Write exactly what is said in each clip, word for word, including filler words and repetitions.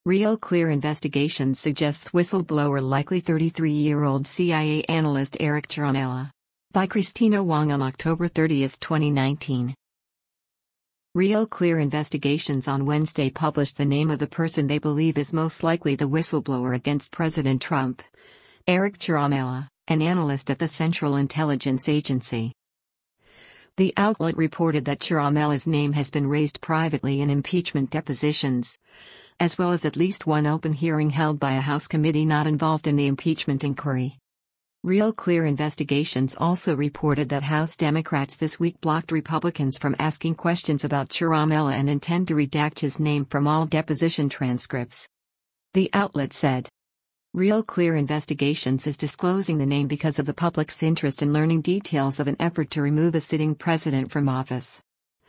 Real Clear Investigations suggests whistleblower likely thirty-three-year-old C I A analyst Eric Ciaramella. By Christina Wong on October thirtieth, twenty nineteen. Real Clear Investigations on Wednesday published the name of the person they believe is most likely the whistleblower against President Trump. Eric Ciaramella, an analyst at the Central Intelligence Agency. The outlet reported that Ciaramella's name has been raised privately in impeachment depositions, as well as at least one open hearing held by a House committee not involved in the impeachment inquiry. Real Clear Investigations also reported that House Democrats this week blocked Republicans from asking questions about Ciaramella and intend to redact his name from all deposition transcripts. The outlet said, Real Clear Investigations is disclosing the name because of the public's interest in learning details of an effort to remove a sitting president from office.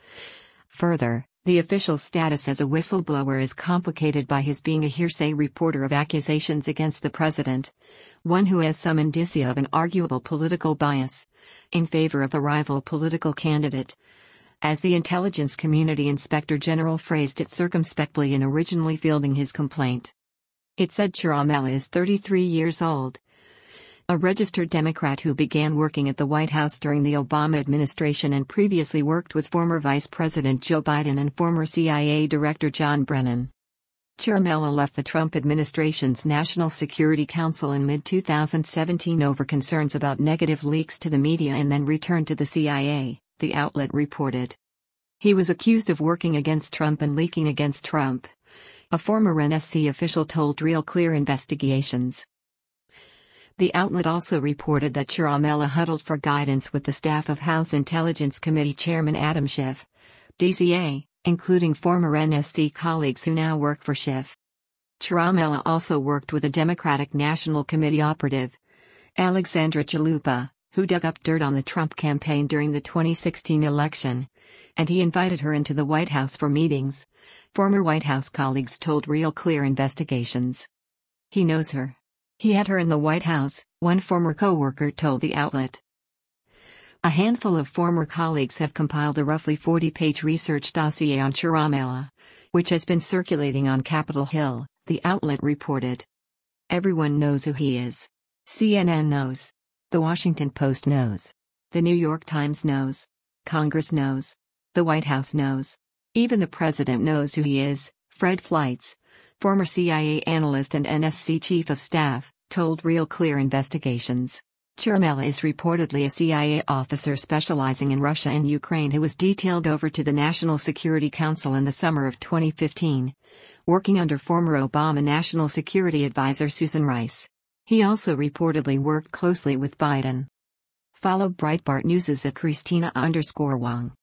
Further, the official status as a whistleblower is complicated by his being a hearsay reporter of accusations against the president, one who has some indicia of an arguable political bias, in favor of a rival political candidate, as the intelligence community inspector general phrased it circumspectly in originally fielding his complaint. It said Ciaramella is thirty-three years old, a registered Democrat who began working at the White House during the Obama administration and previously worked with former Vice President Joe Biden and former C I A Director John Brennan. Ciaramella left the Trump administration's National Security Council in mid twenty seventeen over concerns about negative leaks to the media and then returned to the C I A, the outlet reported. He was accused of working against Trump and leaking against Trump, a former N S C official told Real Clear Investigations. The outlet also reported that Ciaramella huddled for guidance with the staff of House Intelligence Committee Chairman Adam Schiff, D C A, including former N S C colleagues who now work for Schiff. Ciaramella also worked with a Democratic National Committee operative, Alexandra Chalupa, who dug up dirt on the Trump campaign during the twenty sixteen election, and he invited her into the White House for meetings, former White House colleagues told Real Clear Investigations. He knows her. He had her in the White House, one former co-worker told the outlet. A handful of former colleagues have compiled a roughly forty-page research dossier on Ciaramella, which has been circulating on Capitol Hill, the outlet reported. Everyone knows who he is. C N N knows. The Washington Post knows. The New York Times knows. Congress knows. The White House knows. Even the president knows who he is, Fred Fleitz, former C I A analyst and N S C chief of staff, told Real Clear Investigations. Ciaramella is reportedly a C I A officer specializing in Russia and Ukraine who was detailed over to the National Security Council in the summer of twenty fifteen, working under former Obama National Security Advisor Susan Rice. He also reportedly worked closely with Biden. Follow Breitbart News at Christina underscore Wong.